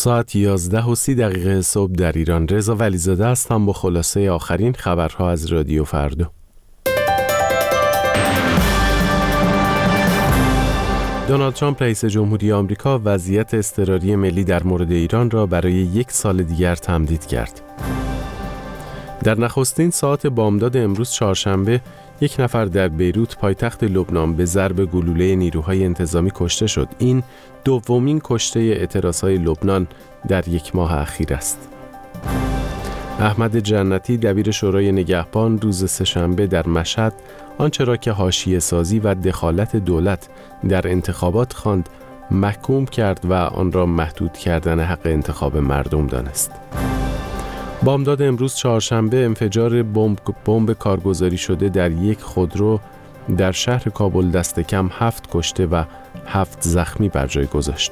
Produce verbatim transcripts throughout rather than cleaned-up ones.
ساعت یازده و سی دقیقه صبح در ایران. رضا ولیزاده هستم با خلاصه آخرین خبرها از رادیو فردا. دونالد ترامپ رئیس جمهوری آمریکا وضعیت اضطراری ملی در مورد ایران را برای یک سال دیگر تمدید کرد. در نخستین ساعت بامداد امروز چهارشنبه یک نفر در بیروت پایتخت لبنان به ضرب گلوله نیروهای انتظامی کشته شد. این دومین کشته اعتراضهای لبنان در یک ماه اخیر است. احمد جنتی دبیر شورای نگهبان روز سه‌شنبه در مشهد آنچه را که حاشیه سازی و دخالت دولت در انتخابات خواند محکوم کرد و آن را محدود کردن حق انتخاب مردم دانست. بامداد امروز چهارشنبه انفجار بمب بمب کارگزاری شده در یک خودرو در شهر کابل دست کم هفت کشته و هفت زخمی بر جای گذاشت.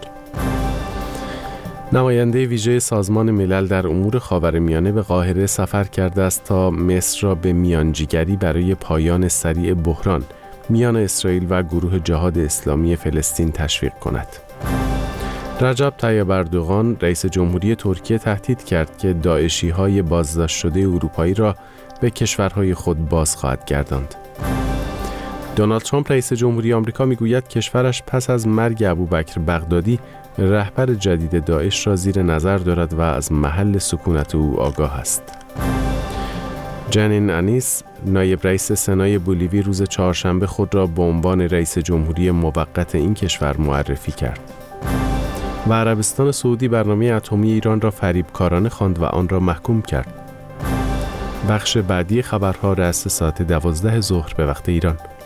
نماینده ویژه سازمان ملل در امور خاورمیانه به قاهره سفر کرده است تا مصر را به میانجیگری برای پایان سریع بحران میان اسرائیل و گروه جهاد اسلامی فلسطین تشویق کند. رجب طیب اردوغان رئیس جمهوری ترکیه تهدید کرد که داعشی‌های بازداشت شده اروپایی را به کشورهای خود باز خواهد گرداند. دونالد ترامپ رئیس جمهوری آمریکا میگوید کشورش پس از مرگ ابوبکر بغدادی رهبر جدید داعش را زیر نظر دارد و از محل سکونت او آگاه است. جنین انیس نایب رئیس سنای بولیوی روز چهارشنبه خود را به عنوان رئیس جمهوری موقت این کشور معرفی کرد. و عربستان سعودی برنامه اتمی ایران را فریبکارانه خواند و آن را محکوم کرد. بخش بعدی خبرها رأس ساعت دوازده ظهر به وقت ایران.